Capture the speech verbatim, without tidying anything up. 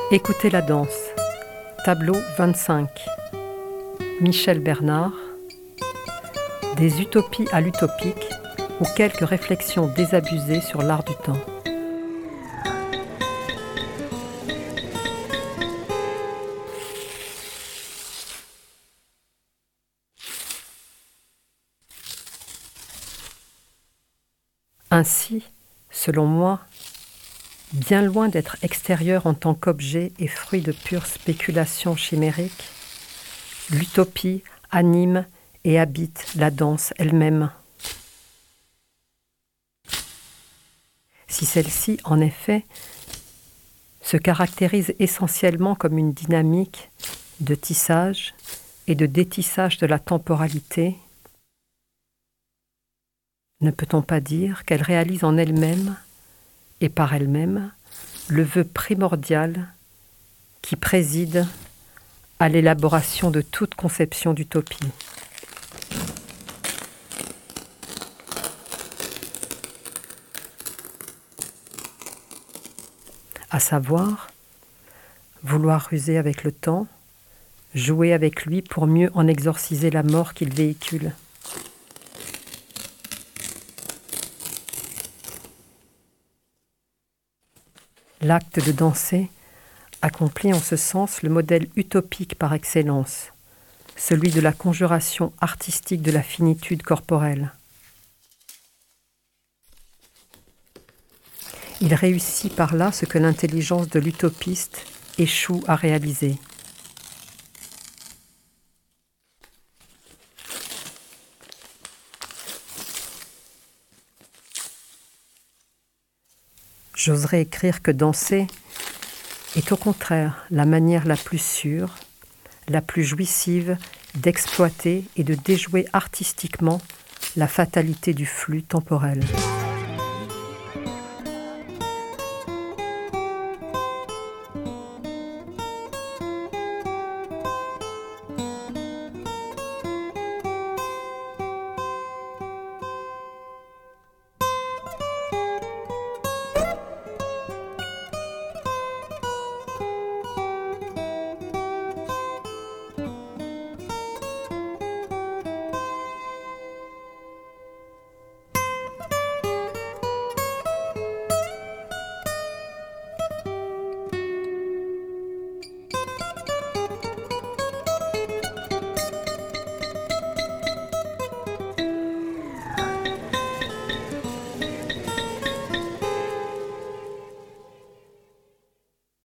Écoutez la danse. Tableau vingt-cinq. Michel Bernard. Des utopies à l'utopique ou quelques réflexions désabusées sur l'art du temps. Ainsi, selon moi, bien loin d'être extérieur en tant qu'objet et fruit de pure spéculation chimérique, l'utopie anime et habite la danse elle-même. Si celle-ci, en effet, se caractérise essentiellement comme une dynamique de tissage et de détissage de la temporalité, ne peut-on pas dire qu'elle réalise en elle-même et par elle-même le vœu primordial qui préside à l'élaboration de toute conception d'utopie. À savoir, vouloir ruser avec le temps, jouer avec lui pour mieux en exorciser la mort qu'il véhicule. L'acte de danser accomplit en ce sens le modèle utopique par excellence, celui de la conjuration artistique de la finitude corporelle. Il réussit par là ce que l'intelligence de l'utopiste échoue à réaliser. J'oserais écrire que danser est au contraire la manière la plus sûre, la plus jouissive d'exploiter et de déjouer artistiquement la fatalité du flux temporel.